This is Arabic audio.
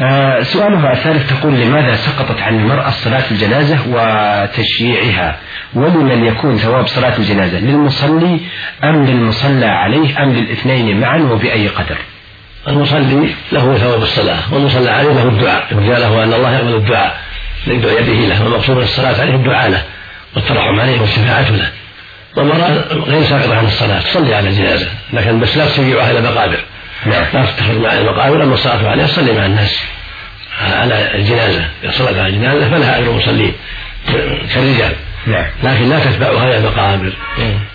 سؤالها الثالث تقول: لماذا سقطت عن المرأة صلاة الجنازة وتشييعها؟ ولمن يكون ثواب صلاة الجنازة؟ للمصلي أم للمصلى عليه أم للاثنين معا وبأي قدر؟ المصلي له ثواب الصلاة، والمصلى عليه له الدعاء، يرجى له أن الله يقبل الدعاء يدعو به له، والمقصود بالصلاة عليه الدعاء له والترحم عليه والشفاعة له. والمرأة غير ساقطة عن الصلاة، تصلي على الجنازة لكن بس لا تشيعها إلى المقابر، لا تتخذ مع المقابر. أما الصلاة عليها تصلي مع الناس على الجنازة، إذا صلت على الجنازة فلها أجر المصلين كالرجال، لكن لا تتبعها إلى المقابر.